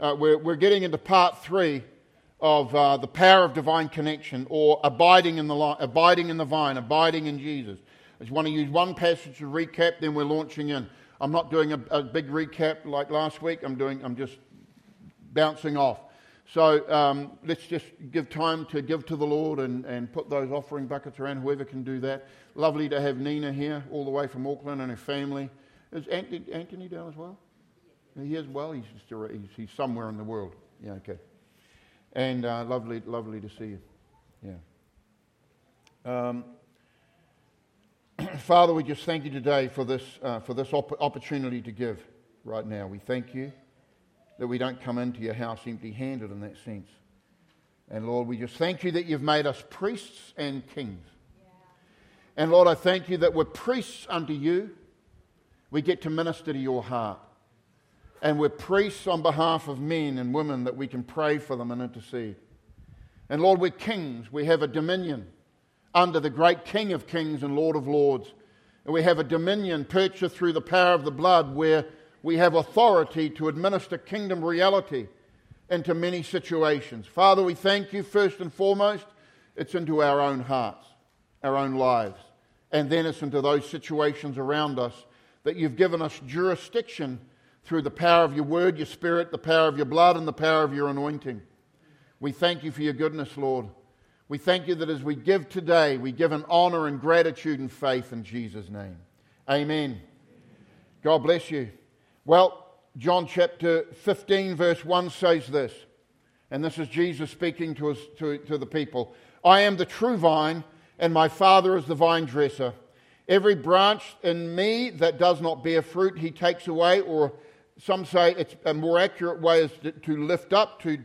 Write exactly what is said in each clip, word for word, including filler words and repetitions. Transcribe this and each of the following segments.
uh, we're, we're getting into part three of uh, the power of divine connection, or abiding in the li- abiding in the vine, abiding in Jesus. I just want to use one passage to recap, then we're launching in. I'm not doing a, a big recap like last week. I'm doing. I'm just bouncing off. So um, let's just give time to give to the Lord and, and put those offering buckets around, whoever can do that. Lovely to have Nina here, all the way from Auckland, and her family. Is Anthony, Anthony down as well? He as well? He's, just, he's, he's somewhere in the world. Yeah, okay. And uh, lovely, lovely to see you. Yeah. Um, Father, we just thank you today for this, uh, for this op- opportunity to give right now. We thank you that we don't come into your house empty-handed in that sense. And Lord, we just thank you that you've made us priests and kings. Yeah. And Lord, I thank you that we're priests unto you. We get to minister to your heart. And we're priests on behalf of men and women, that we can pray for them and intercede. And Lord, we're kings. We have a dominion under the great King of Kings and Lord of Lords. And we have a dominion purchased through the power of the blood, where we have authority to administer kingdom reality into many situations. Father, we thank you first and foremost. It's into our own hearts, our own lives. And then it's into those situations around us that you've given us jurisdiction through the power of your word, your spirit, the power of your blood, and the power of your anointing. We thank you for your goodness, Lord. We thank you that as we give today, we give in honor and gratitude and faith in Jesus' name. Amen. God bless you. Well, John chapter fifteen, verse one says this, and this is Jesus speaking to us, to, to the people. I am the true vine, and my Father is the vine dresser. Every branch in me that does not bear fruit, he takes away, or some say it's a more accurate way is to, to lift up, to,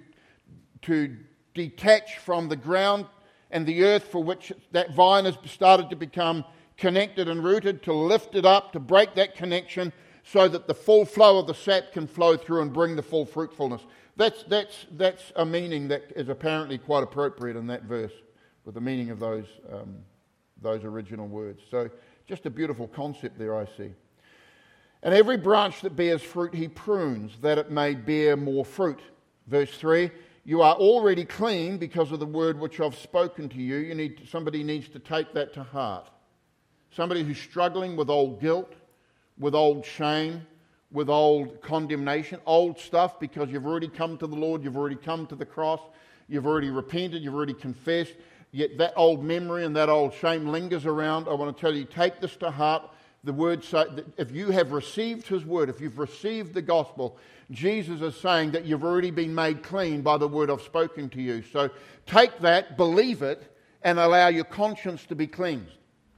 to detach from the ground and the earth for which that vine has started to become connected and rooted, to lift it up, to break that connection, so that the full flow of the sap can flow through and bring the full fruitfulness. That's, that's, that's a meaning that is apparently quite appropriate in that verse, with the meaning of those, um, those original words. So just a beautiful concept there, I see. And every branch that bears fruit he prunes, that it may bear more fruit. Verse three, you are already clean because of the word which I've spoken to you. You need to, somebody needs to take that to heart. Somebody who's struggling with old guilt, with old shame, with old condemnation, old stuff, because you've already come to the Lord, you've already come to the cross, you've already repented, you've already confessed, yet that old memory and that old shame lingers around. I want to tell you, take this to heart. The word say that if you have received his word, if you've received the gospel, Jesus is saying that you've already been made clean by the word I've spoken to you. So take that, believe it, and allow your conscience to be cleansed.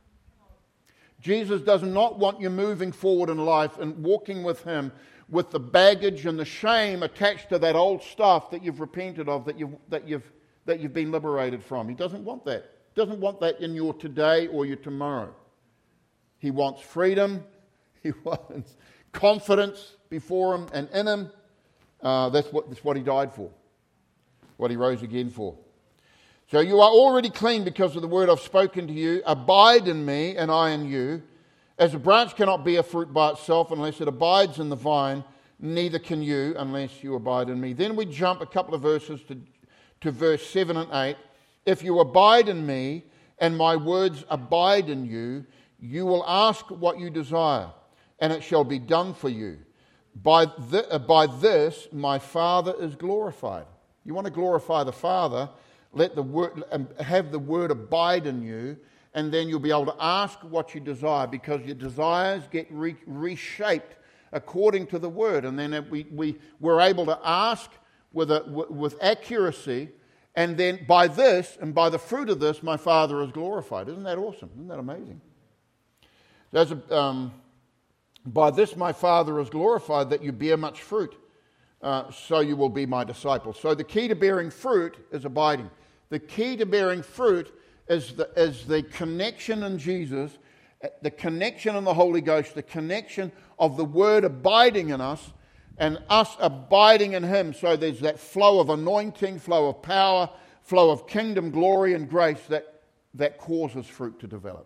Jesus does not want you moving forward in life and walking with him with the baggage and the shame attached to that old stuff that you've repented of, that you've, that you've, that you've been liberated from. He doesn't want that. He doesn't want that in your today or your tomorrow. He wants freedom. He wants confidence before him and in him. Uh, that's what, that's what he died for, what he rose again for. So you are already clean because of the word I've spoken to you. Abide in me and I in you. As a branch cannot bear fruit by itself unless it abides in the vine, neither can you unless you abide in me. Then we jump a couple of verses to, to verse seven and eight. If you abide in me and my words abide in you, you will ask what you desire, and it shall be done for you. By, th- by this my Father is glorified. You want to glorify the Father, let the word, have the word abide in you, and then you'll be able to ask what you desire, because your desires get re- reshaped according to the word. And then we, we, we're able to ask with, a, with accuracy, and then by this, and by the fruit of this, my Father is glorified. Isn't that awesome? Isn't that amazing? There's a, um, by this my Father is glorified, that you bear much fruit, uh, so you will be my disciples. So the key to bearing fruit is abiding. The key to bearing fruit is the, is the connection in Jesus, the connection in the Holy Ghost, the connection of the Word abiding in us and us abiding in Him. So there's that flow of anointing, flow of power, flow of kingdom glory and grace that, that causes fruit to develop.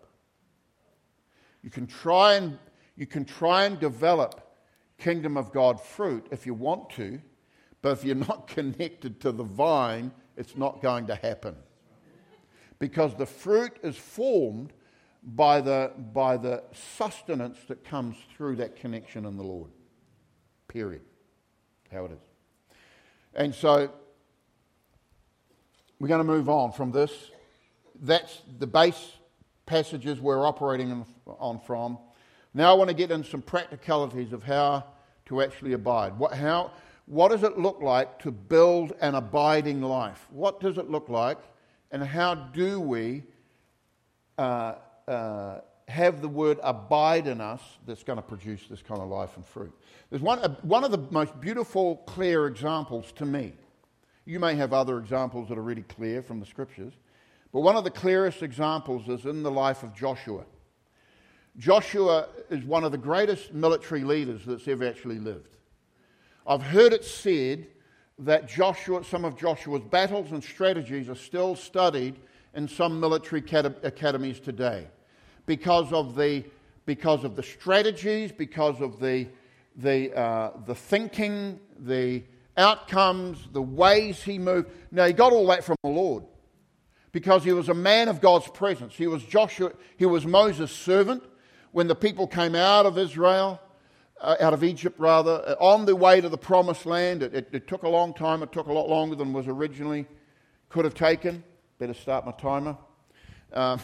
You can try and you can try and develop kingdom of God fruit if you want to, But if you're not connected to the vine, it's not going to happen. Because the fruit is formed by the, by the sustenance that comes through that connection in the Lord. Period. How it is. And so, we're going to move on from this. That's the base passages we're operating on from. Now I want to get into some practicalities of how to actually abide. What, how, what does it look like to build an abiding life? What does it look like, and how do we uh, uh, have the word abide in us that's going to produce this kind of life and fruit? There's one, uh, one of the most beautiful, clear examples to me. You may have other examples that are really clear from the scriptures, but one of the clearest examples is in the life of Joshua. Joshua is one of the greatest military leaders that's ever actually lived. I've heard it said that Joshua, some of Joshua's battles and strategies are still studied in some military academies today because of the because of the strategies, because of the the uh, the thinking, the outcomes, the ways he moved. Now, he got all that from the Lord because he was a man of God's presence. He was Joshua. He was Moses' servant when the people came out of Israel, uh, out of Egypt rather, uh, on the way to the promised land. It, it, it took a long time. It took a lot longer than was originally could have taken. Better start my timer. Um,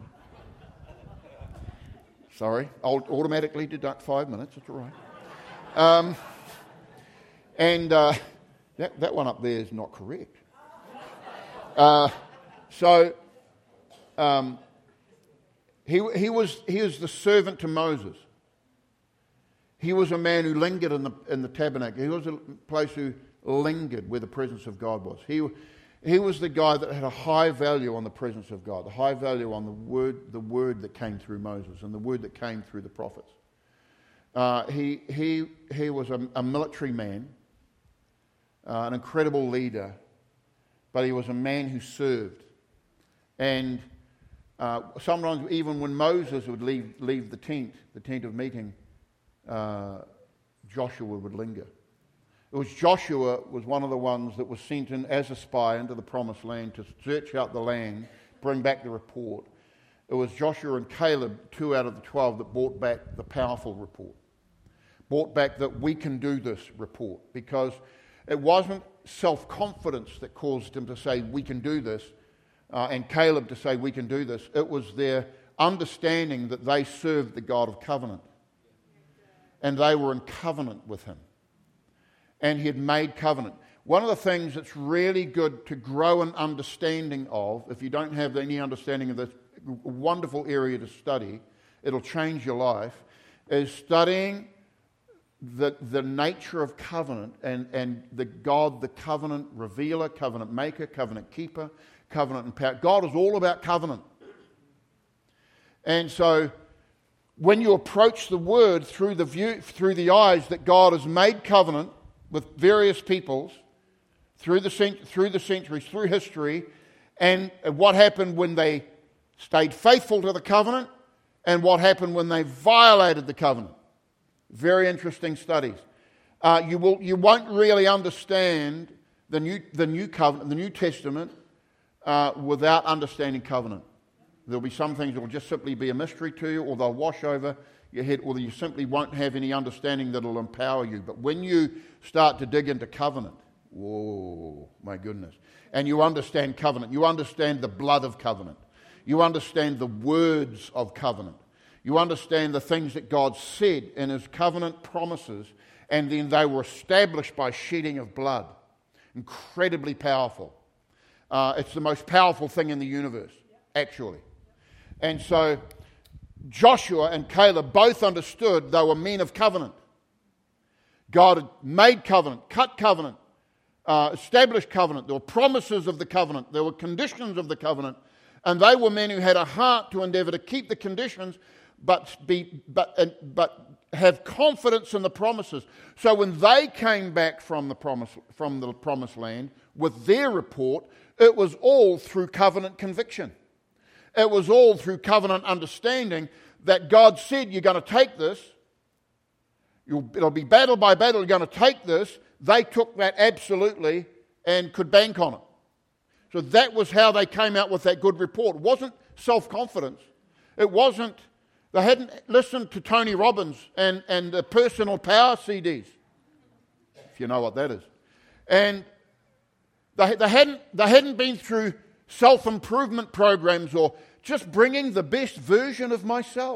sorry, I'll automatically deduct five minutes. It's all right. Um, And uh, that, that one up there is not correct. Uh, so um, he, he, was, he was the servant to Moses. He was a man who lingered in the, in the tabernacle. He was a place who lingered where the presence of God was. He, he was the guy that had a high value on the presence of God, the high value on the word, the word that came through Moses and the word that came through the prophets. Uh, he, he, he was a, a military man. Uh, an incredible leader, but he was a man who served. And uh, sometimes even when Moses would leave, leave the tent, the tent of meeting, uh, Joshua would linger. It was Joshua was one of the ones that was sent in as a spy into the promised land to search out the land, bring back the report. It was Joshua and Caleb, two out of the twelve, that brought back the powerful report. Brought back that we can do this report, because it wasn't self-confidence that caused him to say, we can do this, uh, and Caleb to say, we can do this. It was their understanding that they served the God of covenant. And they were in covenant with him. And he had made covenant. One of the things that's really good to grow an understanding of, if you don't have any understanding of this wonderful area to study, it'll change your life, is studying The, the nature of covenant and, and the God, the covenant revealer, covenant maker, covenant keeper, covenant and power. God is all about covenant. And so when you approach the word through the view, through the eyes that God has made covenant with various peoples through the, through the centuries, through history, and what happened when they stayed faithful to the covenant and what happened when they violated the covenant. Very interesting studies. Uh, you will, you won't really understand the new, the new covenant, the New Testament, uh, without understanding covenant. There'll be some things that will just simply be a mystery to you, or they'll wash over your head, or you simply won't have any understanding that will empower you. But when you start to dig into covenant, whoa, my goodness, and you understand covenant, you understand the blood of covenant, you understand the words of covenant. You understand the things that God said in his covenant promises, and then they were established by shedding of blood. Incredibly powerful. Uh, it's the most powerful thing in the universe, actually. And so Joshua and Caleb both understood they were men of covenant. God had made covenant, cut covenant, uh, established covenant. There were promises of the covenant. There were conditions of the covenant. And they were men who had a heart to endeavour to keep the conditions, but be but uh, but have confidence in the promises. So when they came back from the promise from the promised land with their report, it was all through covenant conviction. It was all through covenant understanding that God said, you're going to take this. You'll, it'll be battle by battle. You're going to take this. they took that absolutely and could bank on it. So that was how they came out with that good report. It wasn't self-confidence. It wasn't, they hadn't listened to Tony Robbins and, and the personal power C Ds, if you know what that is. And they, they, hadn't, they hadn't been through self-improvement programs or just bringing the best version of myself.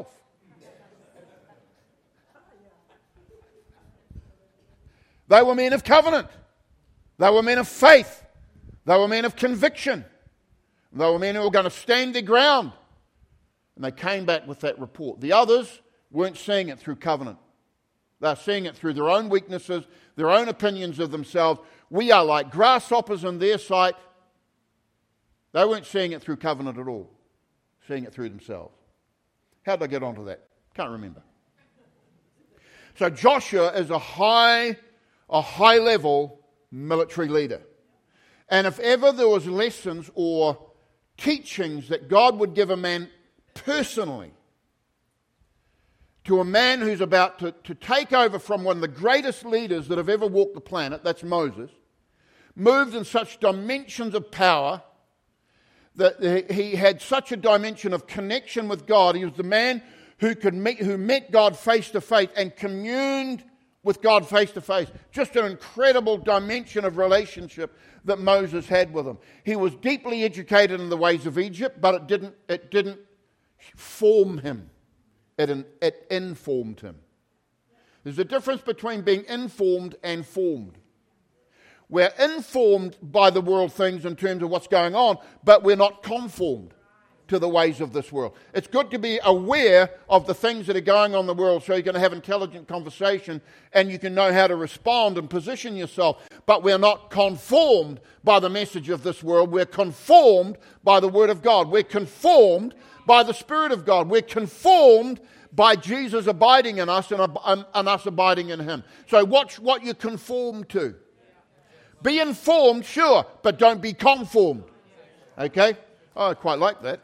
They were men of covenant. They were men of faith. They were men of conviction. They were men who were going to stand their ground. And they came back with that report. The others weren't seeing it through covenant. They're seeing it through their own weaknesses, their own opinions of themselves. We are like grasshoppers in their sight. They weren't seeing it through covenant at all. Seeing it through themselves. How did I get onto that? Can't remember. So Joshua is a high, a high-level military leader. And if ever there was lessons or teachings that God would give a man personally to a man who's about to, to take over from one of the greatest leaders that have ever walked the planet, that's Moses, moved in such dimensions of power that he had such a dimension of connection with God. He was the man who could meet, who met God face to face and communed with God face to face. Just an incredible dimension of relationship that Moses had with him. He was deeply educated in the ways of Egypt, but it didn't, it didn't form him. It, it informed him. There's a difference between being informed and formed. We're informed by the world things in terms of what's going on, but we're not conformed to the ways of this world. It's good to be aware of the things that are going on in the world so you can have intelligent conversation and you can know how to respond and position yourself. But we're not conformed by the message of this world. We're conformed by the Word of God. We're conformed by the Spirit of God. We're conformed by Jesus abiding in us and, and, and us abiding in Him. So watch what you conform to. Be informed, sure, but don't be conformed. Okay? Oh, I quite like that.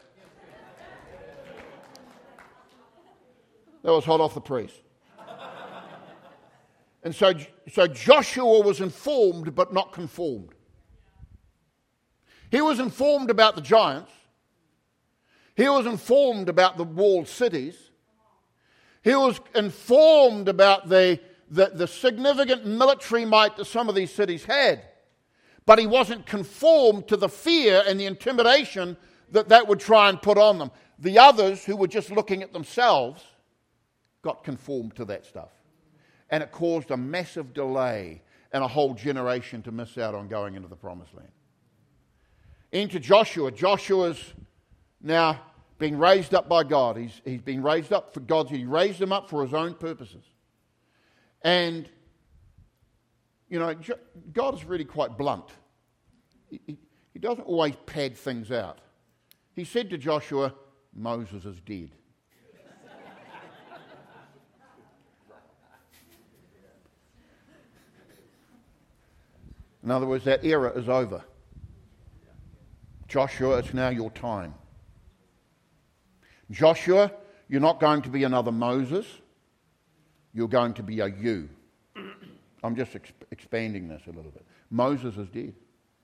That was hot off the press. And so, so Joshua was informed but not conformed. He was informed about the giants. He was informed about the walled cities. He was informed about the, the, the significant military might that some of these cities had. But he wasn't conformed to the fear and the intimidation that that would try and put on them. The others, who were just looking at themselves, got conformed to that stuff. And it caused a massive delay and a whole generation to miss out on going into the promised land. Into Joshua. Joshua's now being raised up by God. He's, he's been raised up for God. He raised him up for his own purposes. And, you know, God is really quite blunt. He, he, he doesn't always pad things out. He said to Joshua, Moses is dead. In other words, that era is over. Joshua, it's now your time. Joshua, you're not going to be another Moses. You're going to be a you. I'm just exp- expanding this a little bit. Moses is dead.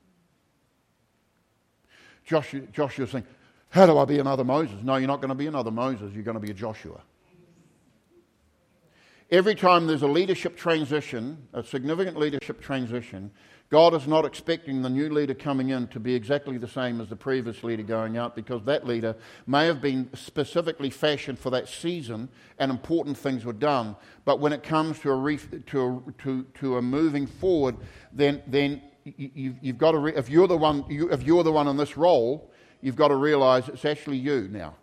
Joshua, Joshua's saying, how do I be another Moses? No, you're not going to be another Moses. You're going to be a Joshua. Every time there's a leadership transition, a significant leadership transition, God is not expecting the new leader coming in to be exactly the same as the previous leader going out, because that leader may have been specifically fashioned for that season and important things were done. But when it comes to a ref, to a, to to a moving forward, then then you, you've got to re, if you're the one you, if you're the one in this role, you've got to realise it's actually you now.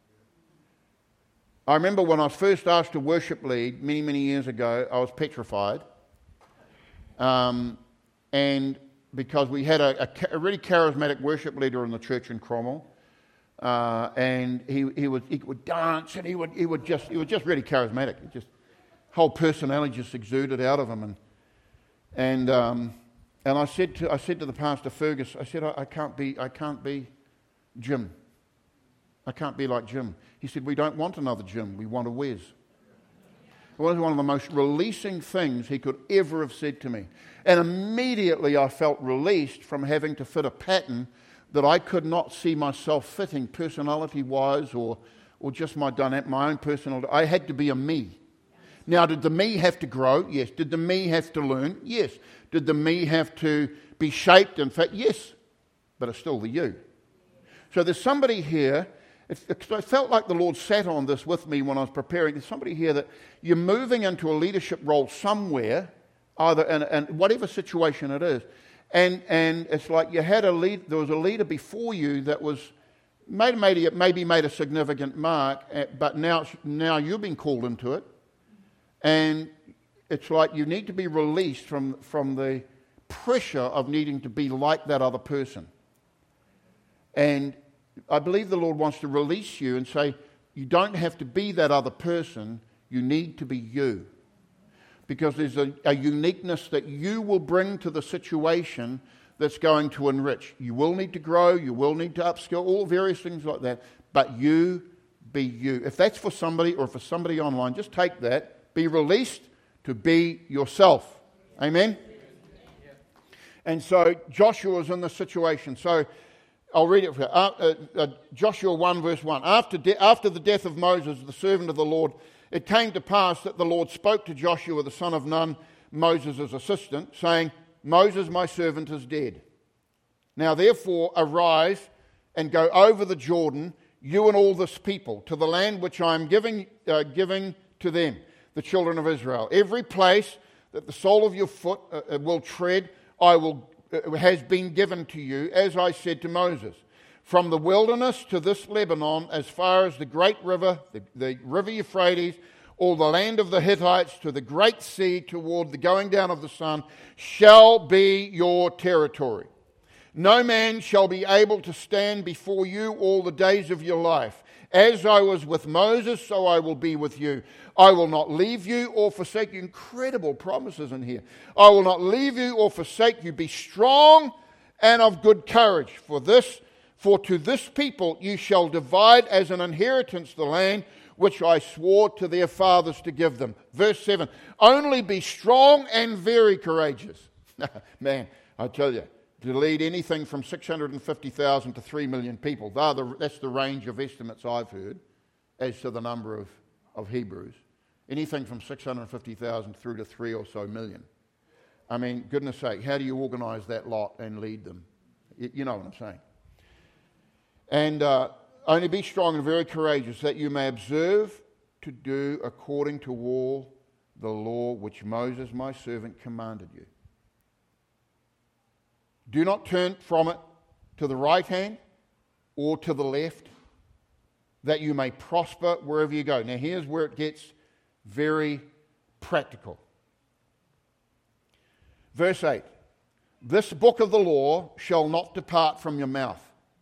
I remember when I was first asked to worship lead many many years ago, I was petrified. Um, And because we had a, a, a really charismatic worship leader in the church in Cromwell, uh, and he he would he would dance and he would he would just he was just really charismatic. He just whole personality just exuded out of him. And and um, and I said to I said to the pastor Fergus, I said I, I can't be I can't be Jim. I can't be like Jim. He said, we don't want another Jim. We want a Wes. It was one of the most releasing things he could ever have said to me. And immediately I felt released from having to fit a pattern that I could not see myself fitting personality-wise or, or just my, dyna- my own personality. I had to be a me. Now, did the me have to grow? Yes. Did the me have to learn? Yes. Did the me have to be shaped and fit? Yes. But it's still the you. So there's somebody here, it, it felt like the Lord sat on this with me when I was preparing. There's somebody here that you're moving into a leadership role somewhere, either in, in whatever situation it is, and and it's like you had a lead. There was a leader before you that was maybe made, maybe made a significant mark, but now now you've been called into it, and it's like you need to be released from from the pressure of needing to be like that other person. And I believe the Lord wants to release you and say, you don't have to be that other person, you need to be you. Because there's a, a uniqueness that you will bring to the situation that's going to enrich. You will need to grow, you will need to upskill, all various things like that, but you be you. If that's for somebody or for somebody online, just take that, be released to be yourself. Amen? And so Joshua's in this situation. So I'll read it for you. Uh, uh, uh, Joshua one verse one. After, de- after the death of Moses, the servant of the Lord, it came to pass that the Lord spoke to Joshua, the son of Nun, Moses' assistant, saying, Moses, my servant, is dead. Now therefore arise and go over the Jordan, you and all this people, to the land which I am giving, uh, giving to them, the children of Israel. Every place that the sole of your foot uh, will tread, I will uh, has been given to you, as I said to Moses. From the wilderness to this Lebanon, as far as the great river, the, the river Euphrates, all the land of the Hittites, to the great sea, toward the going down of the sun, shall be your territory. No man shall be able to stand before you all the days of your life. As I was with Moses, so I will be with you. I will not leave you or forsake you. Incredible promises in here. I will not leave you or forsake you. Be strong and of good courage. For this, for to this people you shall divide as an inheritance the land which I swore to their fathers to give them. Verse seven. Only be strong and very courageous. Man, I tell you, to lead anything from six hundred fifty thousand to three million people. The, that's the range of estimates I've heard as to the number of, of Hebrews. Anything from six hundred fifty thousand through to three or so million. I mean, goodness sake, how do you organise that lot and lead them? You, you know what I'm saying. And uh, only be strong and very courageous, that you may observe to do according to all the law which Moses my servant commanded you. Do not turn from it to the right hand or to the left, that you may prosper wherever you go. Now here's where it gets very practical. Verse eight. This book of the law shall not depart from your mouth.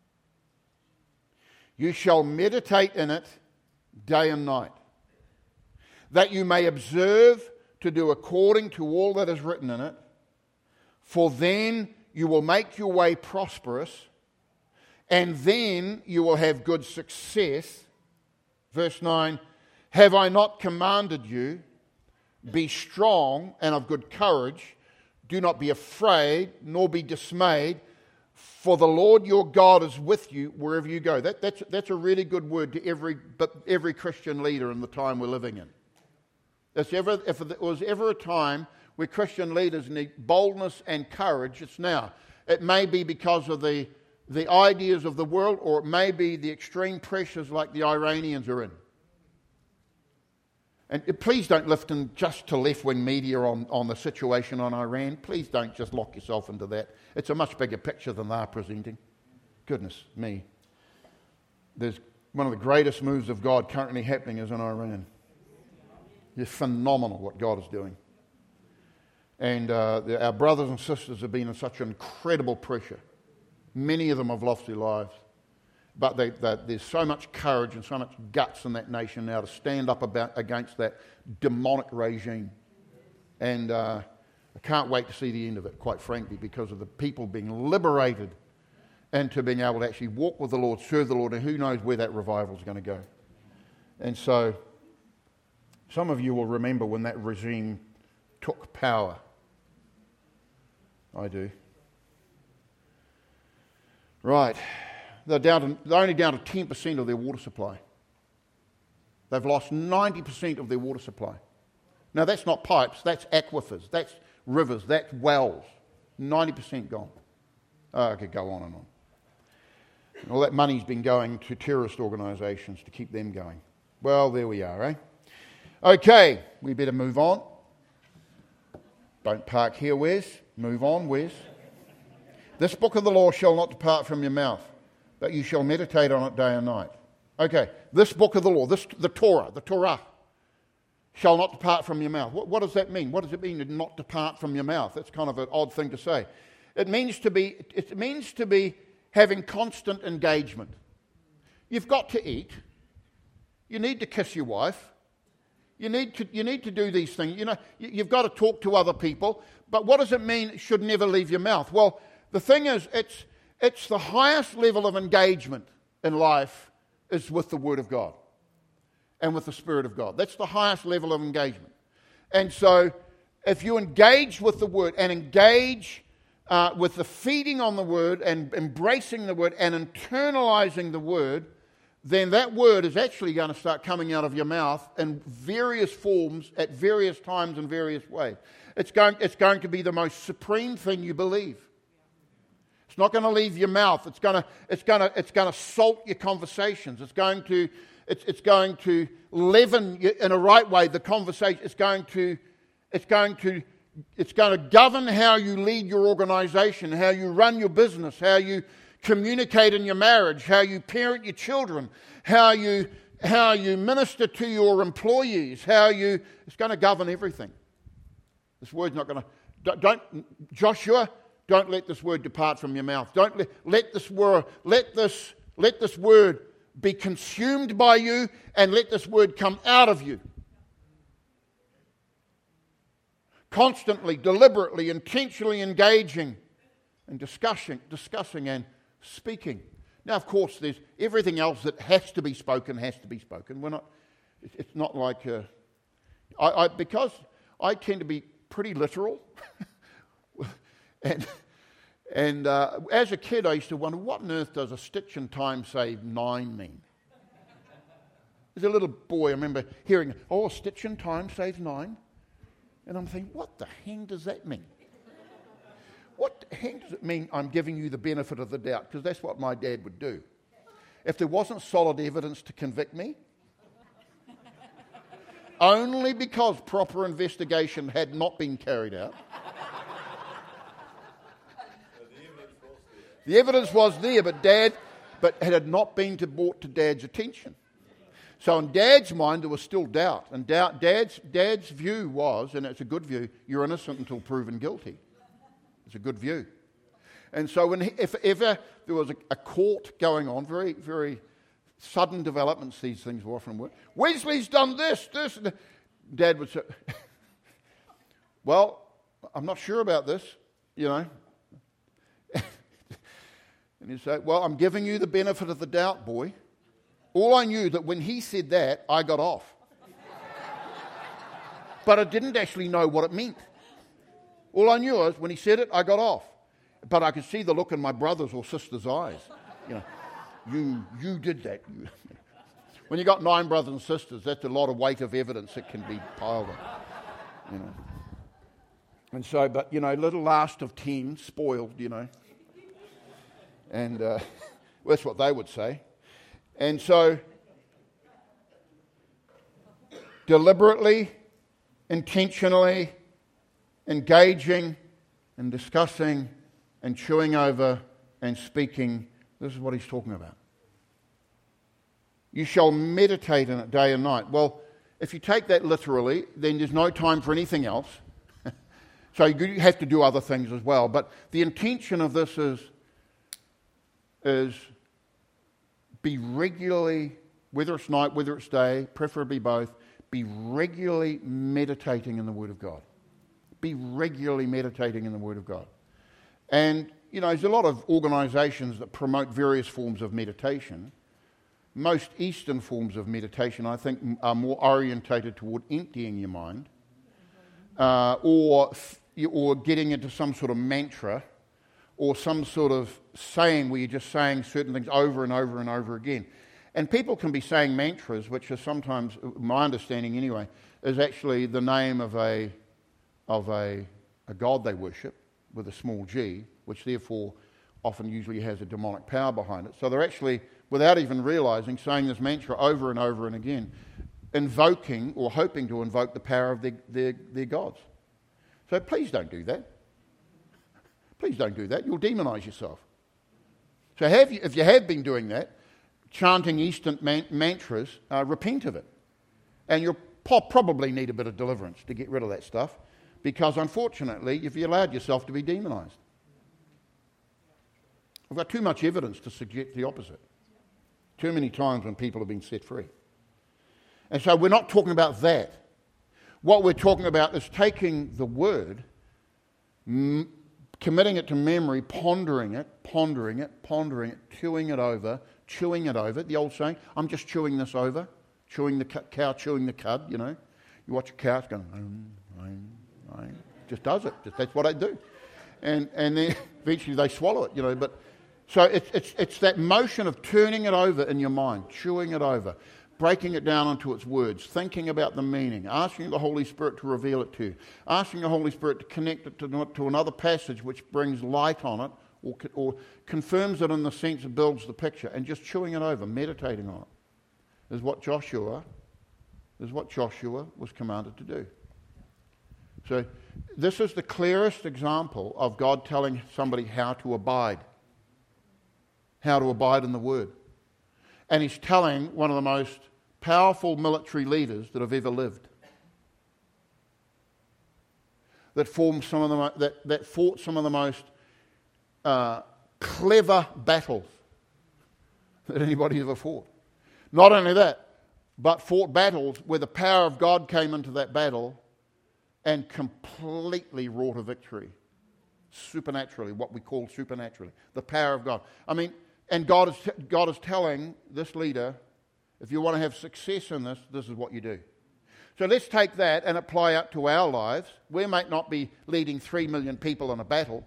You shall meditate in it day and night, that you may observe to do according to all that is written in it, for then you will make your way prosperous, and then you will have good success. Verse nine, have I not commanded you, be strong and of good courage, do not be afraid, nor be dismayed, for the Lord your God is with you wherever you go. That, that's, that's a really good word to every, but every Christian leader in the time we're living in. If, ever, if there was ever a time where Christian leaders need boldness and courage, it's now. It may be because of the, the ideas of the world, or it may be the extreme pressures like the Iranians are in. And please don't listen just to left-wing media on, on the situation on Iran. Please don't just lock yourself into that. It's a much bigger picture than they're presenting. Goodness me. There's one of the greatest moves of God currently happening is in Iran. It's phenomenal what God is doing. And uh, the, our brothers and sisters have been in such incredible pressure. Many of them have lost their lives. But they, they, there's so much courage and so much guts in that nation now to stand up about, against that demonic regime. And uh, I can't wait to see the end of it, quite frankly, because of the people being liberated and to being able to actually walk with the Lord, serve the Lord, and who knows where that revival is going to go. And so some of you will remember when that regime took power. I do. Right. They're, down to, they're only down to ten percent of their water supply. They've lost ninety percent of their water supply. Now, that's not pipes, that's aquifers, that's rivers, that's wells. ninety percent gone. Oh, I could go on and on. And all that money's been going to terrorist organisations to keep them going. Well, there we are, eh? Okay, we better move on. Don't park here, Wes. Move on, Wes. This book of the law shall not depart from your mouth, but you shall meditate on it day and night. Okay, this book of the law, this the Torah, the Torah, shall not depart from your mouth. What, what does that mean? What does it mean to not depart from your mouth? That's kind of an odd thing to say. It means to be. It means to be having constant engagement. You've got to eat. You need to kiss your wife. You need to. You need to do these things. You know. You've got to talk to other people. But what does it mean? It should never leave your mouth. Well, the thing is, it's it's the highest level of engagement in life is with the Word of God and with the Spirit of God. That's the highest level of engagement. And so if you engage with the Word and engage uh, with the feeding on the Word and embracing the Word and internalizing the Word, then that Word is actually going to start coming out of your mouth in various forms at various times in various ways. It's going, it's going to be the most supreme thing you believe. It's not going to leave your mouth. It's going to, it's going to, it's going to salt your conversations. It's going to, it's, it's going to leaven in a right way the conversation. It's going to, it's going to, it's going to govern how you lead your organisation, how you run your business, how you communicate in your marriage, how you parent your children, how you, how you minister to your employees, how you. It's going to govern everything. This word's not going to. Don't, Joshua. Don't let this word depart from your mouth. Don't let, let this word let this let this word be consumed by you, and let this word come out of you. Constantly, deliberately, intentionally engaging and discussing, discussing and speaking. Now, of course, there's everything else that has to be spoken has to be spoken. We're not. It's not like uh, I, I because I tend to be pretty literal. And and uh, as a kid, I used to wonder, what on earth does a stitch in time save nine mean? As a little boy, I remember hearing, oh, a stitch in time saves nine. And I'm thinking, what the hell does that mean? What the hell does it mean I'm giving you the benefit of the doubt? Because that's what my dad would do. If there wasn't solid evidence to convict me, only because proper investigation had not been carried out, the evidence was there, but Dad, but it had not been to, brought to Dad's attention. So in Dad's mind, there was still doubt. And doubt, Dad's, Dad's view was, and it's a good view, you're innocent until proven guilty. It's a good view. And so when he, if ever there was a, a court going on, very, very sudden developments, these things were often were. Wesley's done this, this. And Dad would say, well, I'm not sure about this, you know. And he'd say, well, I'm giving you the benefit of the doubt, boy. All I knew that when he said that, I got off. But I didn't actually know what it meant. All I knew was when he said it, I got off. But I could see the look in my brother's or sister's eyes. You know, you you did that. When you got nine brothers and sisters, that's a lot of weight of evidence that can be piled up. You know. And so, but, you know, little last of ten, spoiled, you know. And uh, well, that's what they would say. And so, deliberately, intentionally, engaging and discussing and chewing over and speaking, this is what he's talking about. You shall meditate in it day and night. Well, if you take that literally, then there's no time for anything else. So you have to do other things as well. But the intention of this is is be regularly, whether it's night, whether it's day, preferably both, be regularly meditating in the Word of God. Be regularly meditating in the Word of God. And, you know, there's a lot of organisations that promote various forms of meditation. Most Eastern forms of meditation, I think, are more orientated toward emptying your mind uh, or f- or getting into some sort of mantra or some sort of saying where you're just saying certain things over and over and over again. And people can be saying mantras, which are sometimes, my understanding anyway, is actually the name of a of a, a god they worship with a small g, which therefore often usually has a demonic power behind it. So they're actually, without even realising, saying this mantra over and over and again, invoking or hoping to invoke the power of their, their, their gods. So please don't do that. Please don't do that. You'll demonise yourself. So have you, if you have been doing that, chanting Eastern man- mantras, uh, repent of it. And you'll po- probably need a bit of deliverance to get rid of that stuff, because unfortunately, if you allowed yourself to be demonised. We've got too much evidence to suggest the opposite. Too many times when people have been set free. And so we're not talking about that. What we're talking about is taking the word, m- committing it to memory, pondering it, pondering it, pondering it, chewing it over, chewing it over. The old saying, I'm just chewing this over, chewing the cu- cow, chewing the cud, you know. You watch a cow, it's going, mm, mm, mm, just does it. Just, that's what they do. And and then eventually they swallow it, you know. But so it's it's it's that motion of turning it over in your mind, chewing it over, breaking it down into its words, thinking about the meaning, asking the Holy Spirit to reveal it to you, asking the Holy Spirit to connect it to, to another passage which brings light on it or, or confirms it in the sense it builds the picture, and just chewing it over, meditating on it, is what Joshua, is what Joshua was commanded to do. So this is the clearest example of God telling somebody how to abide, how to abide in the Word. And he's telling one of the most powerful military leaders that have ever lived, that formed some of the mo- that, that fought some of the most uh, clever battles that anybody ever fought. Not only that, but fought battles where the power of God came into that battle and completely wrought a victory, supernaturally, what we call supernaturally, the power of God. I mean, and God is God is telling this leader, if you want to have success in this, this is what you do. So let's take that and apply it to our lives. We might not be leading three million people in a battle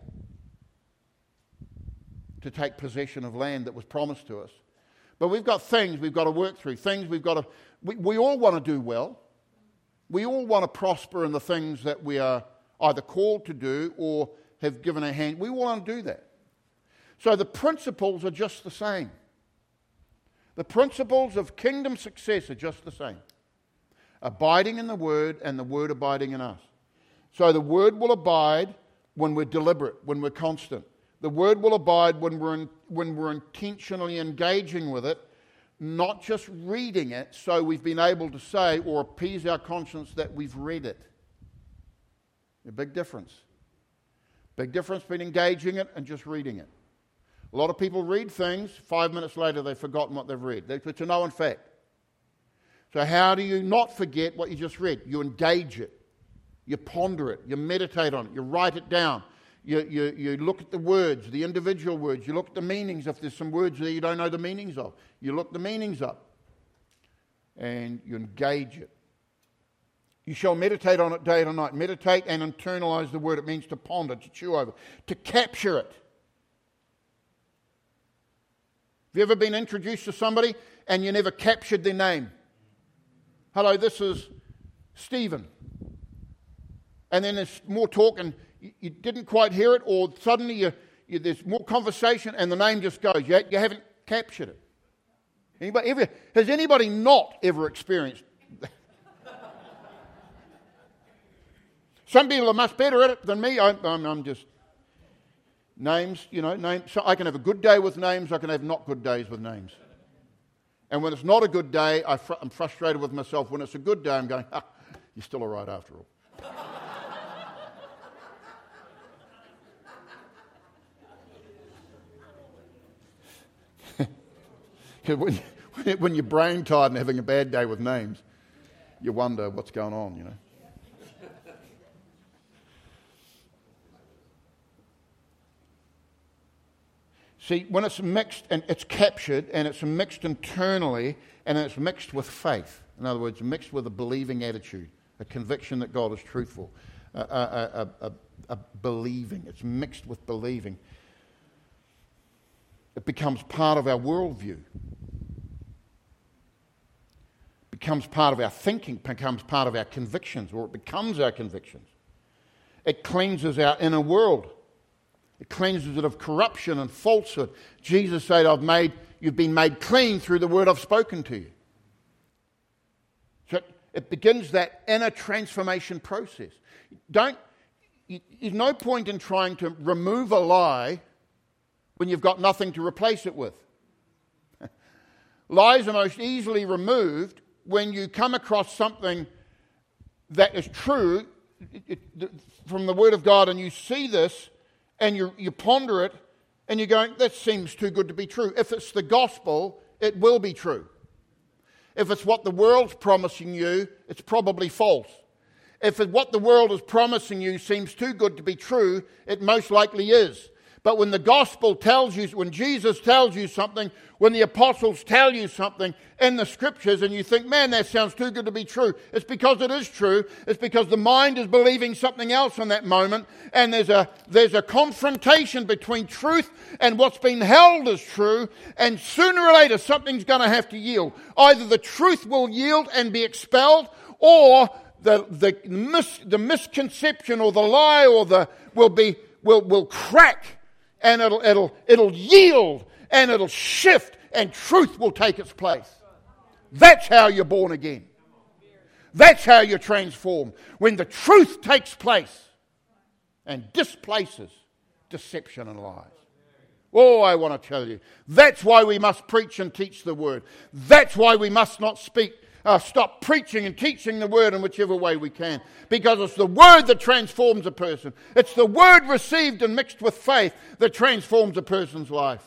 to take possession of land that was promised to us. But we've got things we've got to work through, things we've got to... We, we all want to do well. We all want to prosper in the things that we are either called to do or have given a hand. We all want to do that. So the principles are just the same. The principles of kingdom success are just the same. Abiding in the Word and the Word abiding in us. So the Word will abide when we're deliberate, when we're constant. The Word will abide when we're in, when we're intentionally engaging with it, not just reading it so we've been able to say or appease our conscience that we've read it. A big difference. Big difference between engaging it and just reading it. A lot of people read things, five minutes later they've forgotten what they've read. It's a known fact. So how do you not forget what you just read? You engage it. You ponder it. You meditate on it. You write it down. You, you, you look at the words, the individual words. You look at the meanings. If there's some words there you don't know the meanings of, you look the meanings up. And you engage it. You shall meditate on it day and night. Meditate and internalize the word. It means to ponder, to chew over, to capture it. Have you ever been introduced to somebody and you never captured their name? Hello, this is Stephen. And then there's more talk and you, you didn't quite hear it, or suddenly you, you, there's more conversation and the name just goes. You, you haven't captured it. Anybody ever, has anybody not ever experienced that? Some people are much better at it than me. I, I'm, I'm just... Names, you know, names. So I can have a good day with names, I can have not good days with names. And when it's not a good day, I fr- I'm frustrated with myself. When it's a good day, I'm going, ah, you're still all right after all. when, when you're brain tired and having a bad day with names, you wonder what's going on, you know. See, when it's mixed and it's captured and it's mixed internally and it's mixed with faith, in other words, mixed with a believing attitude, a conviction that God is truthful, a, a, a, a a believing. It's mixed with believing. It becomes part of our worldview. Becomes part of our thinking, becomes part of our convictions, or it becomes our convictions. It cleanses our inner world. It cleanses it of corruption and falsehood. Jesus said, I've made, you've been made clean through the word I've spoken to you. So it begins that inner transformation process. Don't, there's no point in trying to remove a lie when you've got nothing to replace it with. Lies are most easily removed when you come across something that is true it, it, from the Word of God, and you see this and you, you ponder it and you're going, that seems too good to be true. If it's the gospel, it will be true. If it's what the world's promising you, it's probably false. If it, what the world is promising you seems too good to be true, it most likely is. But when the gospel tells you, when Jesus tells you something, when the apostles tell you something in the scriptures and you think, man, that sounds too good to be true, it's because it is true. It's because the mind is believing something else in that moment, and there's a, there's a confrontation between truth and what's been held as true, and sooner or later something's going to have to yield. Either the truth will yield and be expelled, or the, the, mis, the misconception or the lie or the will be will will crack. And it'll, it'll, it'll yield and it'll shift and truth will take its place. That's how you're born again. That's how you're transformed. When the truth takes place and displaces deception and lies. Oh, I want to tell you. That's why we must preach and teach the word. That's why we must not speak Uh, stop preaching and teaching the word in whichever way we can. Because it's the word that transforms a person. It's the word received and mixed with faith that transforms a person's life.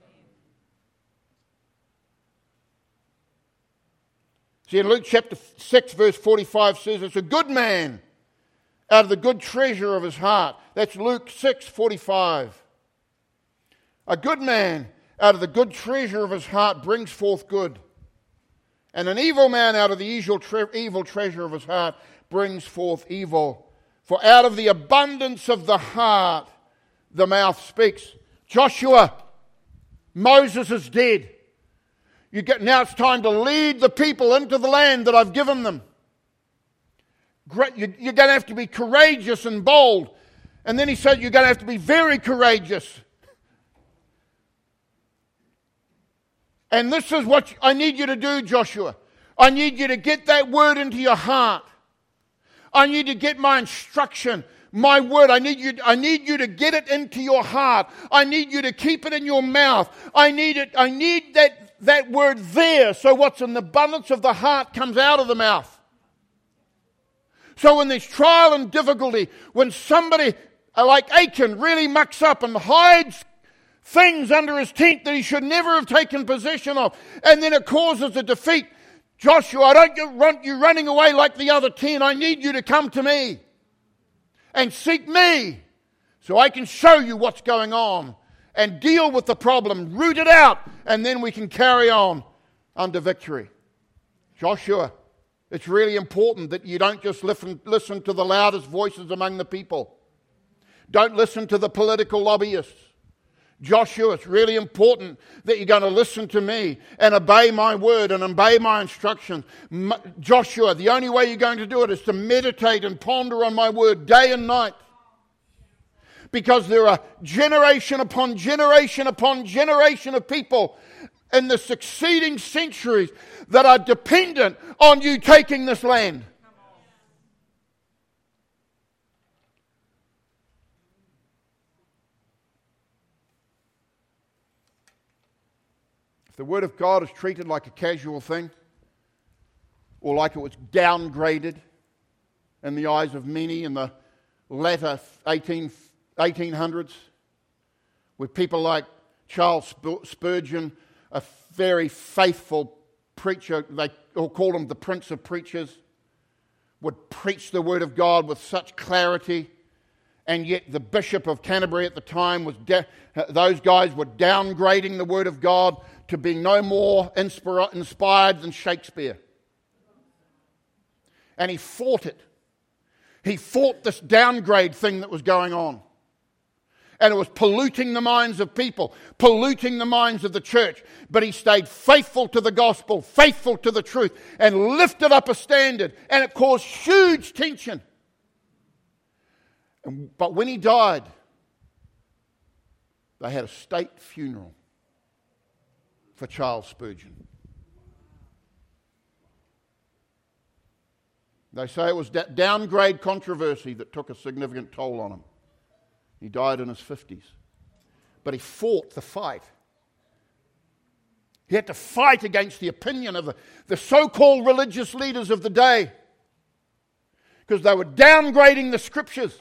See, in Luke chapter six, verse forty-five says, it's a good man out of the good treasure of his heart. That's Luke six, forty-five. A good man out of the good treasure of his heart brings forth good. And an evil man out of the evil, tre- evil treasure of his heart brings forth evil. For out of the abundance of the heart, the mouth speaks. Joshua, Moses is dead. You get, now it's time to lead the people into the land that I've given them. Great, you, you're going to have to be courageous and bold. And then he said you're going to have to be very courageous. And this is what I need you to do, Joshua. I need you to get that word into your heart. I need to get my instruction, my word. I need you, I need you to get it into your heart. I need you to keep it in your mouth. I need it, I need that, that word there. So what's in the abundance of the heart comes out of the mouth. So when there's trial and difficulty, when somebody like Achan really mucks up and hides things under his tent that he should never have taken possession of, and then it causes a defeat. Joshua, I don't want you running away like the other ten. I need you to come to me and seek me so I can show you what's going on and deal with the problem, root it out, and then we can carry on under victory. Joshua, it's really important that you don't just listen, listen to the loudest voices among the people. Don't listen to the political lobbyists. Joshua, it's really important that you're going to listen to me and obey my word and obey my instructions. Joshua, the only way you're going to do it is to meditate and ponder on my word day and night. Because there are generation upon generation upon generation of people in the succeeding centuries that are dependent on you taking this land. The Word of God is treated like a casual thing, or like it was downgraded in the eyes of many in the latter eighteen, eighteen hundreds, with people like Charles Spurgeon, a very faithful preacher, they all called him the Prince of Preachers, would preach the Word of God with such clarity. And yet the Bishop of Canterbury at the time, was de- those guys were downgrading the Word of God to being no more inspira- inspired than Shakespeare. And he fought it. He fought this downgrade thing that was going on. And it was polluting the minds of people, polluting the minds of the church. But he stayed faithful to the gospel, faithful to the truth, and lifted up a standard. And it caused huge tension. And, but when he died, they had a state funeral for Charles Spurgeon. They say it was that downgrade controversy that took a significant toll on him. He died in his fifties. But he fought the fight. He had to fight against the opinion of the, the so-called religious leaders of the day, because they were downgrading the scriptures.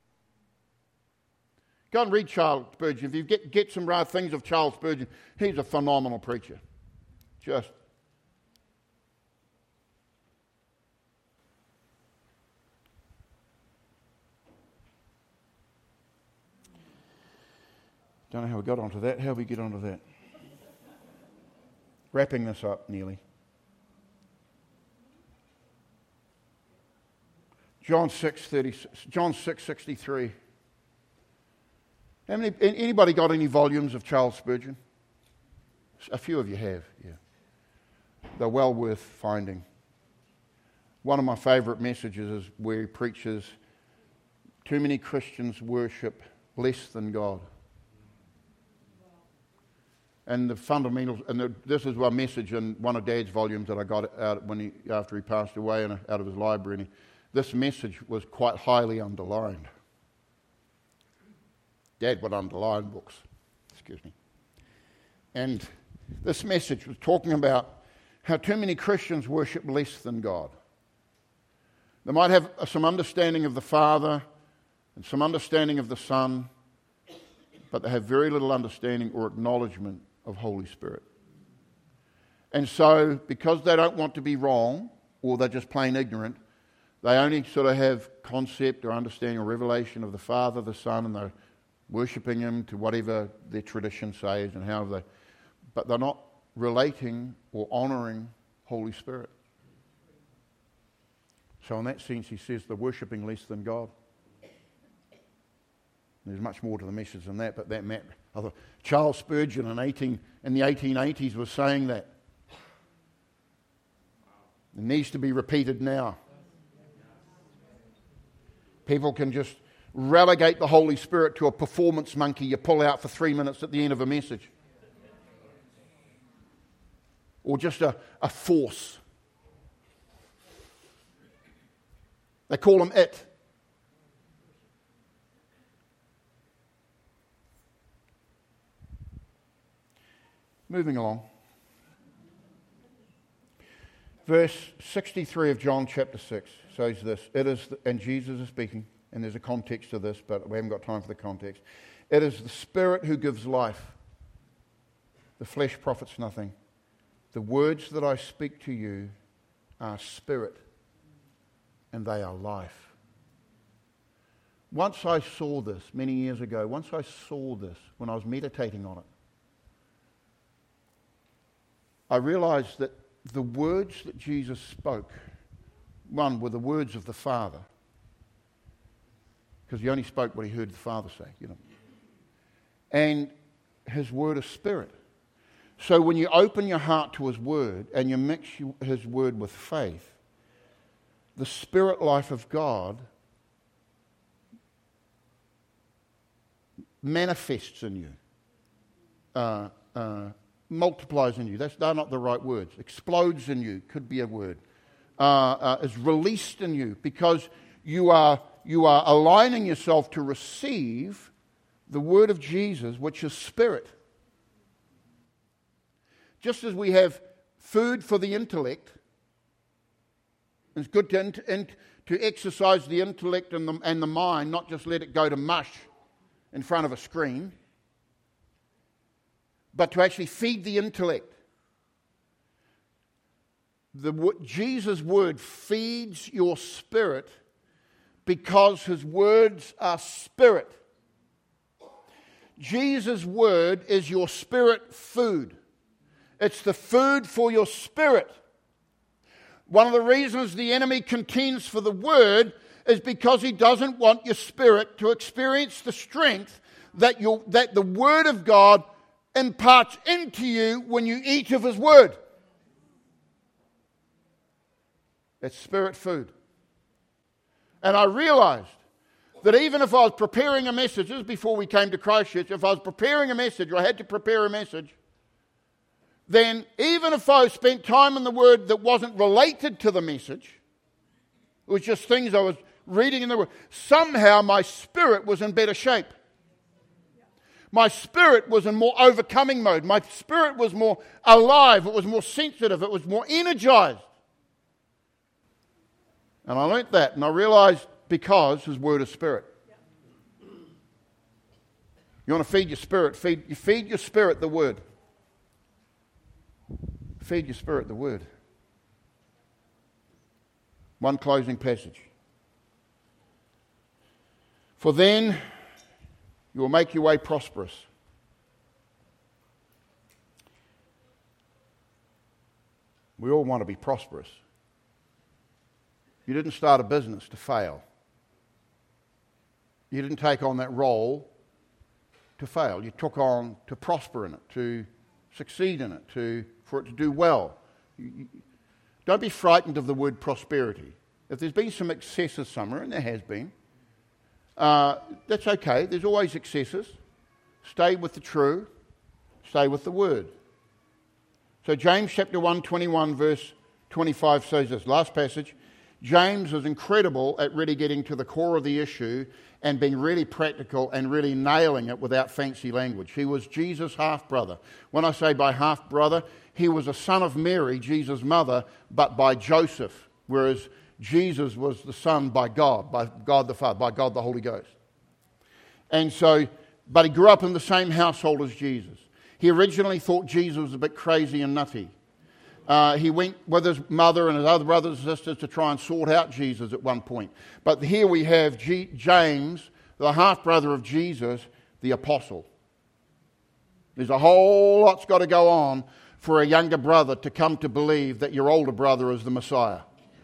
Go and read Charles Spurgeon. If you get, get some right things of Charles Spurgeon, he's a phenomenal preacher. Just. Don't know how we got onto that. How we get onto that? Wrapping this up nearly. John six thirty, John six sixty three. How many? Anybody got any volumes of Charles Spurgeon? A few of you have. Yeah, they're well worth finding. One of my favourite messages is where he preaches, "Too many Christians worship less than God." And the fundamentals, and the, this is one message in one of Dad's volumes that I got out when he, after he passed away and out of his library. And he, this message was quite highly underlined. Dad would underline books, excuse me. And this message was talking about how too many Christians worship less than God. They might have some understanding of the Father and some understanding of the Son, but they have very little understanding or acknowledgement of Holy Spirit. And so, because they don't want to be wrong, or they're just plain ignorant, they only sort of have concept or understanding or revelation of the Father, the Son, and they're worshipping Him to whatever their tradition says and how they, but they're not relating or honouring Holy Spirit. So in that sense, he says they're worshipping less than God. There's much more to the message than that, but that matter. Charles Spurgeon in, eighteen, in the eighteen eighties was saying that. It needs to be repeated now. People can just relegate the Holy Spirit to a performance monkey you pull out for three minutes at the end of a message. Or just a, a force. They call him it. Moving along. Verse sixty-three of John chapter six says this. It is, the, and Jesus is speaking, and there's a context to this, but we haven't got time for the context. It is the Spirit who gives life. The flesh profits nothing. The words that I speak to you are spirit, and they are life. Once I saw this, many years ago, once I saw this, when I was meditating on it, I realized that the words that Jesus spoke, one, were the words of the Father, because he only spoke what he heard the Father say, you know. And his word is spirit. So when you open your heart to his word and you mix his word with faith, the spirit life of God manifests in you. Uh, uh, multiplies in you. That's they're not the right words. Explodes in you could be a word. Uh, uh, is released in you because you are you are aligning yourself to receive the word of Jesus, which is spirit. Just as we have food for the intellect, it's good to in, to exercise the intellect and the, and the mind, not just let it go to mush in front of a screen, but to actually feed the intellect. The Jesus' word feeds your spirit because his words are spirit. Jesus' word is your spirit food. It's the food for your spirit. One of the reasons the enemy contends for the word is because he doesn't want your spirit to experience the strength that, you that the Word of God imparts into you when you eat of his Word. It's spirit food. And I realized that even if I was preparing a message, this is before we came to Christchurch, if I was preparing a message, or I had to prepare a message, then even if I spent time in the Word that wasn't related to the message, it was just things I was reading in the Word, somehow my spirit was in better shape. My spirit was in more overcoming mode. My spirit was more alive. It was more sensitive. It was more energized. And I learnt that, and I realized because his Word is spirit. You want to feed your spirit, feed, you feed your spirit the Word. Feed your spirit the Word. One closing passage. For then you will make your way prosperous. We all want to be prosperous. You didn't start a business to fail. You didn't take on that role to fail. You took on to prosper in it, to succeed in it, to for it to do well. You, you, don't be frightened of the word prosperity. If there's been some excesses somewhere, and there has been, uh, that's okay. There's always excesses. Stay with the true. Stay with the Word. So James chapter one, twenty-one, verse twenty-five says this. Last passage. James was incredible at really getting to the core of the issue and being really practical and really nailing it without fancy language. He was Jesus' half-brother. When I say by half-brother, he was a son of Mary, Jesus' mother, but by Joseph, whereas Jesus was the son by God, by God the Father, by God the Holy Ghost. And so, but he grew up in the same household as Jesus. He originally thought Jesus was a bit crazy and nutty. Uh, he went with his mother and his other brothers and sisters to try and sort out Jesus at one point. But here we have G- James, the half-brother of Jesus, the apostle. There's a whole lot's got to go on for a younger brother to come to believe that your older brother is the Messiah.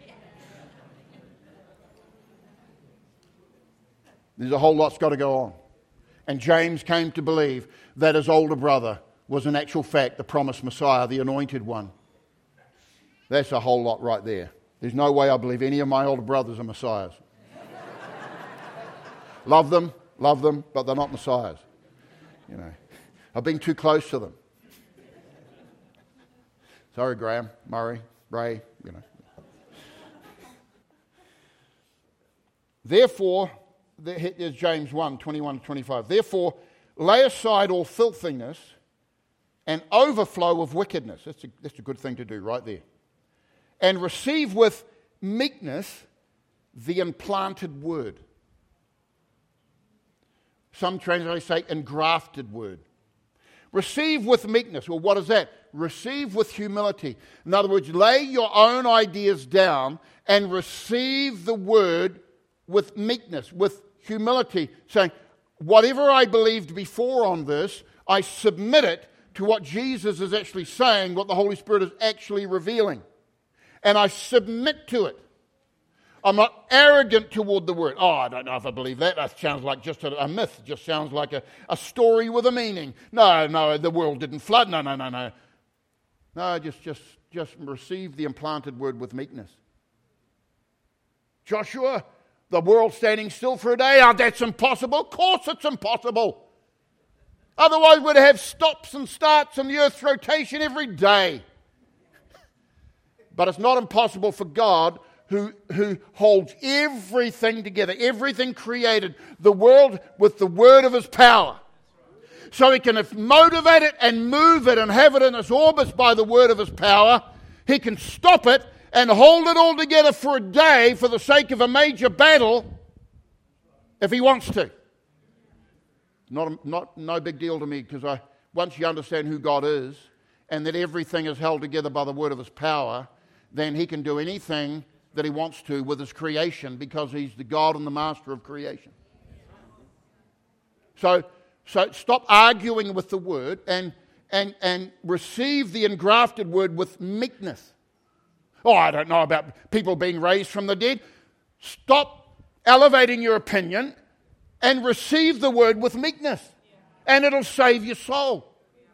There's a whole lot's got to go on. And James came to believe that his older brother was in actual fact the promised Messiah, the anointed one. That's a whole lot right there. There's no way I believe any of my older brothers are messiahs. Love them, love them, but they're not messiahs. You know, I've been too close to them. Sorry, Graham, Murray, Ray, you know. Therefore, there's James one, twenty-one to twenty-five. Therefore, lay aside all filthiness and overflow of wickedness. That's a, that's a good thing to do right there. And receive with meekness the implanted word. Some translators say engrafted word. Receive with meekness. Well, what is that? Receive with humility. In other words, lay your own ideas down and receive the word with meekness, with humility, saying, whatever I believed before on this, I submit it to what Jesus is actually saying, what the Holy Spirit is actually revealing. And I submit to it. I'm not arrogant toward the word. Oh, I don't know if I believe that. That sounds like just a, a myth. It just sounds like a, a story with a meaning. No, no, the world didn't flood. No, no, no, no. No, just, just, just receive the implanted word with meekness. Joshua, the world standing still for a day. Oh, that's impossible. Of course it's impossible. Otherwise we'd have stops and starts in the earth's rotation every day. But it's not impossible for God, who, who holds everything together, everything created, the world with the word of his power. So he can motivate it and move it and have it in its orbits by the word of his power. He can stop it and hold it all together for a day for the sake of a major battle if he wants to. Not, not no big deal to me, because I once you understand who God is and that everything is held together by the word of his power, then he can do anything that he wants to with his creation, because he's the God and the master of creation. So, so stop arguing with the word and, and, and receive the engrafted word with meekness. Oh, I don't know about people being raised from the dead. Stop elevating your opinion, and receive the word with meekness. And it'll save your soul.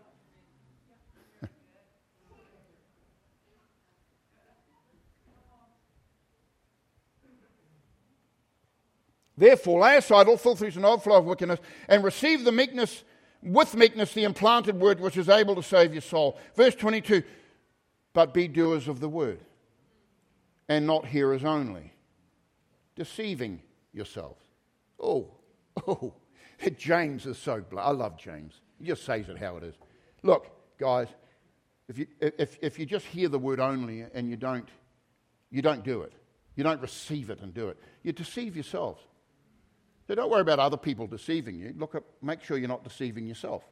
Therefore, lay aside all filthiness and overflow of wickedness, and receive the meekness, with meekness, the implanted word which is able to save your soul. Verse twenty-two, but be doers of the word, and not hearers only, deceiving yourselves. Oh, oh, James is so blunt. I love James. He just says it how it is. Look, guys, if you if if you just hear the word only and you don't you don't do it, you don't receive it and do it, you deceive yourselves. So don't worry about other people deceiving you. Look at, make sure you're not deceiving yourself.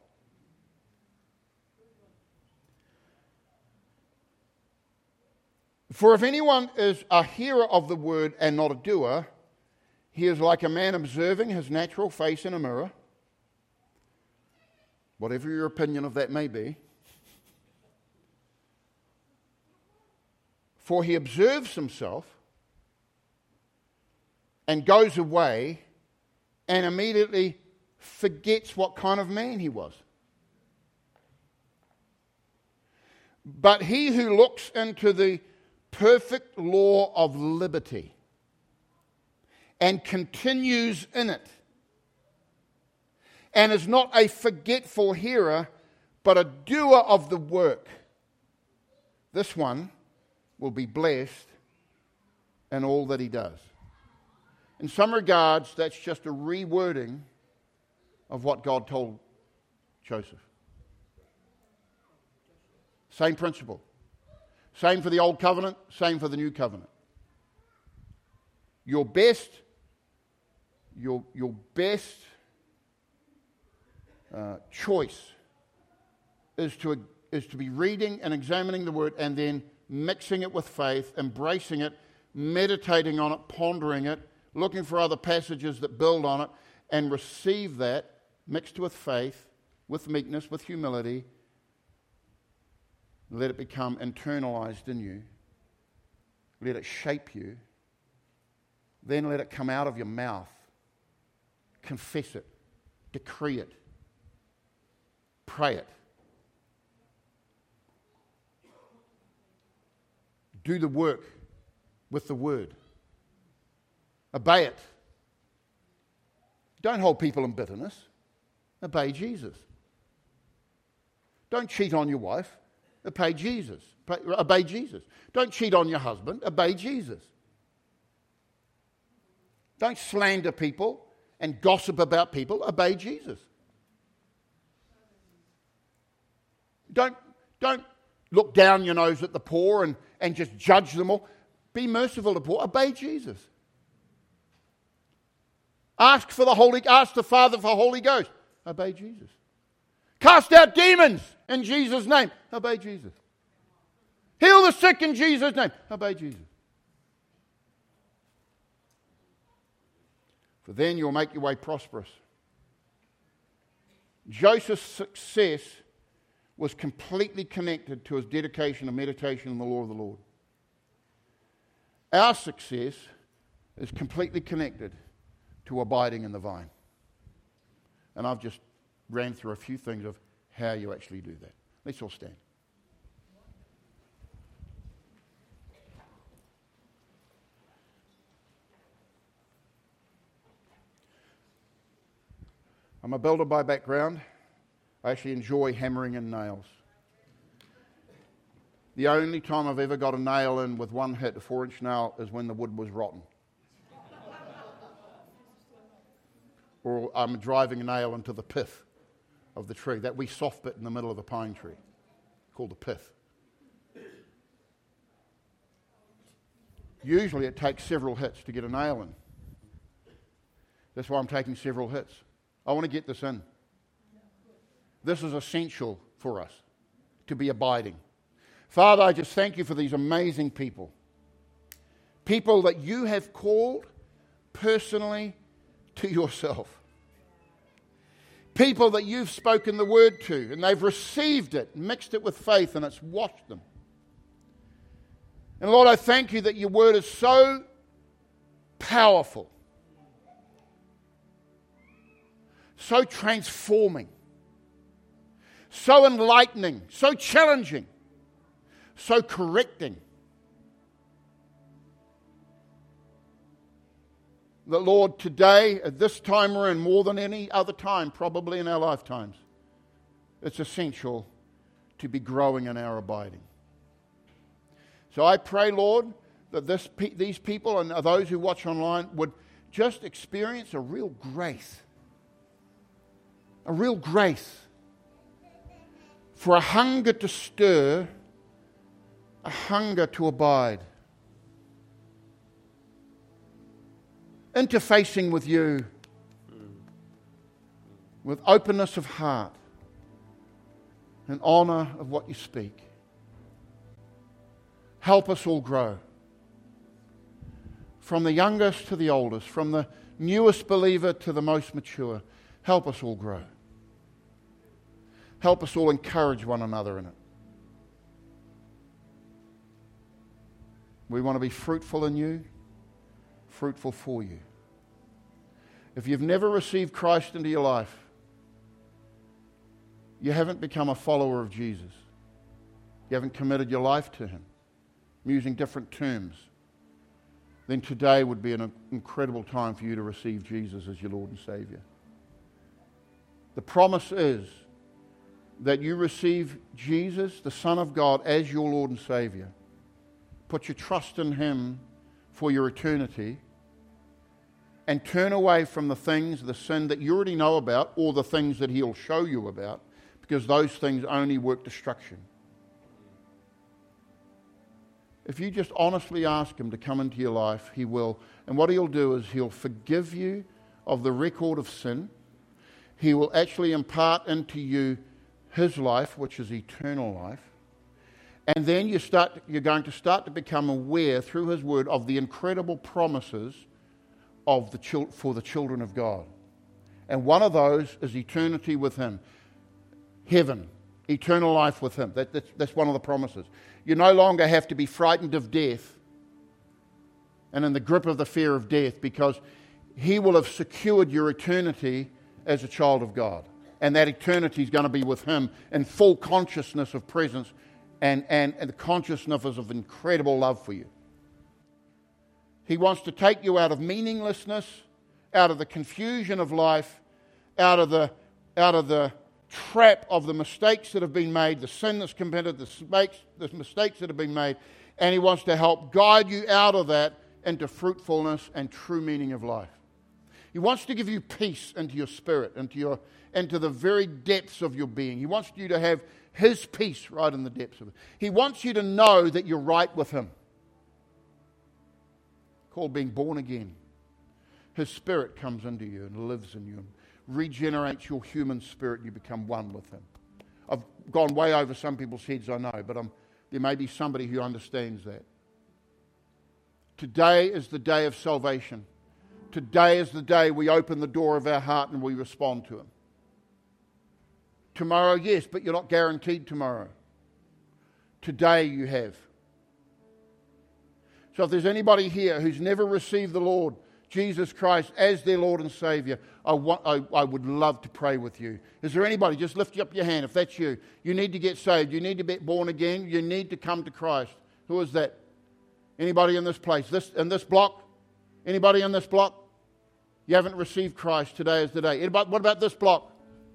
For if anyone is a hearer of the word and not a doer, he is like a man observing his natural face in a mirror, whatever your opinion of that may be. For he observes himself and goes away and immediately forgets what kind of man he was. But he who looks into the perfect law of liberty and continues in it, and is not a forgetful hearer, but a doer of the work, this one will be blessed in all that he does. In some regards, that's just a rewording of what God told Joseph. Same principle. Same for the old covenant, same for the new covenant. Your best, your, your best uh, choice is to, is to be reading and examining the word and then mixing it with faith, embracing it, meditating on it, pondering it, looking for other passages that build on it, and receive that mixed with faith, with meekness, with humility. Let it become internalized in you. Let it shape you. Then let it come out of your mouth. Confess it. Decree it. Pray it. Do the work with the word. Obey it. Don't hold people in bitterness. Obey Jesus. Don't cheat on your wife. Obey Jesus. Obey Jesus. Don't cheat on your husband. Obey Jesus. Don't slander people and gossip about people. Obey Jesus. Don't, don't look down your nose at the poor and, and just judge them all. Be merciful to the poor. Obey Jesus. Ask for the Holy, ask the Father for the Holy Ghost. Obey Jesus. Cast out demons in Jesus' name. Obey Jesus. Heal the sick in Jesus' name. Obey Jesus. For then you'll make your way prosperous. Joseph's success was completely connected to his dedication and meditation on the law of the Lord. Our success is completely connected to abiding in the vine. And I've just ran through a few things of how you actually do that. Let's all stand. I'm a builder by background. I actually enjoy hammering in nails. The only time I've ever got a nail in with one hit, a four-inch nail, is when the wood was rotten. Or I'm driving a nail into the pith of the tree, that wee soft bit in the middle of the pine tree, called the pith. Usually it takes several hits to get a nail in. That's why I'm taking several hits. I want to get this in. This is essential for us to be abiding. Father, I just thank you for these amazing people. People that you have called personally to yourself. People that you've spoken the word to and they've received it, mixed it with faith, and it's washed them. And Lord, I thank you that your word is so powerful so transforming, so enlightening, so challenging, so correcting, that, Lord, today, at this time we're in, more than any other time, probably in our lifetimes, it's essential to be growing in our abiding. So I pray, Lord, that this, these people and those who watch online would just experience a real grace. A real grace for a hunger to stir, a hunger to abide. Interfacing with you with openness of heart and honour of what you speak. Help us all grow. From the youngest to the oldest, from the newest believer to the most mature, help us all grow. Help us all encourage one another in it. We want to be fruitful in you, fruitful for you. If you've never received Christ into your life, you haven't become a follower of Jesus. You haven't committed your life to Him. I'm using different terms. Then today would be an incredible time for you to receive Jesus as your Lord and Saviour. The promise is that you receive Jesus, the Son of God, as your Lord and Saviour. Put your trust in Him for your eternity and turn away from the things, the sin that you already know about or the things that He'll show you about, because those things only work destruction. If you just honestly ask Him to come into your life, He will. And what He'll do is He'll forgive you of the record of sin. He will actually impart into you His life, which is eternal life. And then you start, you're going to start to become aware through His Word of the incredible promises of the chil- for the children of God. And one of those is eternity with Him. Heaven, eternal life with Him. That, that's, that's one of the promises. You no longer have to be frightened of death and in the grip of the fear of death, because He will have secured your eternity as a child of God. And that eternity is going to be with Him in full consciousness of presence and, and, and the consciousness of incredible love for you. He wants to take you out of meaninglessness, out of the confusion of life, out of the, out of the trap of the mistakes that have been made, the sin that's committed, the mistakes, the mistakes that have been made, and He wants to help guide you out of that into fruitfulness and true meaning of life. He wants to give you peace into your spirit, into your into the very depths of your being. He wants you to have His peace right in the depths of it. He wants you to know that you're right with Him. Called being born again. His Spirit comes into you and lives in you and regenerates your human spirit, and you become one with Him. I've gone way over some people's heads, I know, but I'm, there may be somebody who understands that. Today is the day of salvation. Today is the day we open the door of our heart and we respond to Him. Tomorrow, yes, but you're not guaranteed tomorrow. Today you have. So if there's anybody here who's never received the Lord Jesus Christ as their Lord and Saviour, I, want, I, I would love to pray with you. Is there anybody? Just lift up your hand if that's you. You need to get saved. You need to be born again. You need to come to Christ. Who is that? Anybody in this place? This in this block? Anybody in this block? You haven't received Christ. Today is the day. Anybody, what about this block?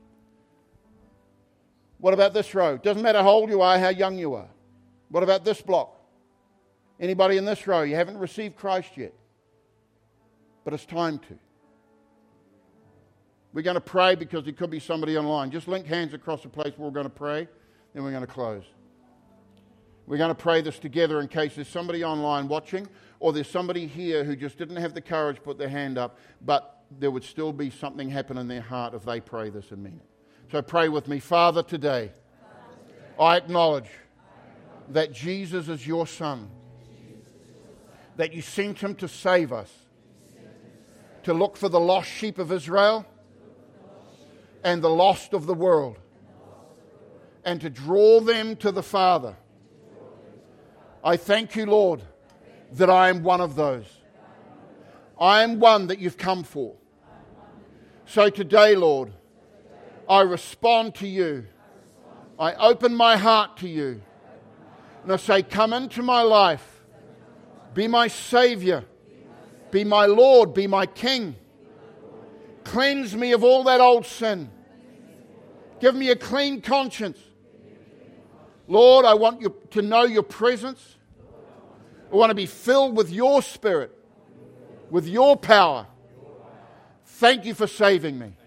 What about this row? Doesn't matter how old you are, how young you are. What about this block? Anybody in this row? You haven't received Christ yet. But it's time to. We're going to pray because there could be somebody online. Just link hands across the place where we're going to pray, then we're going to close. We're going to pray this together in case there's somebody online watching, or there's somebody here who just didn't have the courage to put their hand up, but there would still be something happen in their heart if they pray this and mean it. So pray with me. Father, today, I acknowledge that Jesus is your Son, that you sent Him to save us, to look for the lost sheep of Israel and the lost of the world, and to draw them to the Father. I thank you, Lord, that I am one of those. I am one that you've come for. So today, Lord, I respond to you. I open my heart to you. And I say, come into my life. Be my Savior. Be my Lord. Be my King. Cleanse me of all that old sin. Give me a clean conscience. Lord, I want you to know your presence. I want to be filled with your Spirit, with your power. Thank you for saving me.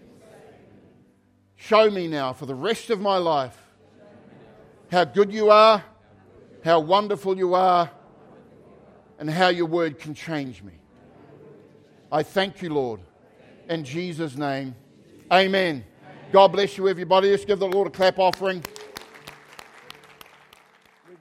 Show me now for the rest of my life how good you are, how wonderful you are, and how your word can change me. I thank you, Lord. In Jesus' name, amen. God bless you, everybody. Let's give the Lord a clap offering.